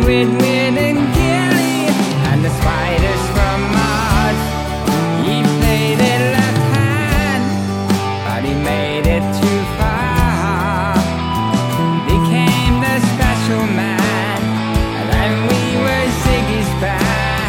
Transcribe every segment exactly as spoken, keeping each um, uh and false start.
with Win and Gilly and the spiders from Mars. He played it left hand, but he made it too far. Became the special man, and then we were Ziggy's band.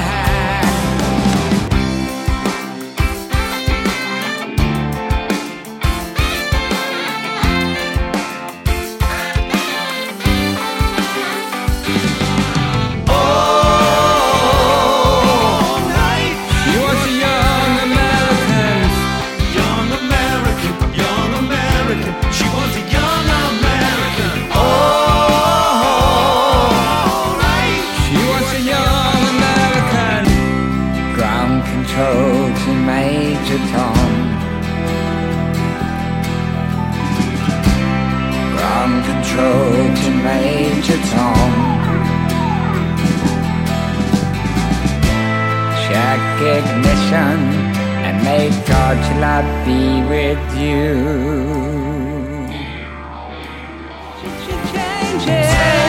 To Major Tom, ground control to Major Tom. Check ignition and may God's love be with you. Change it.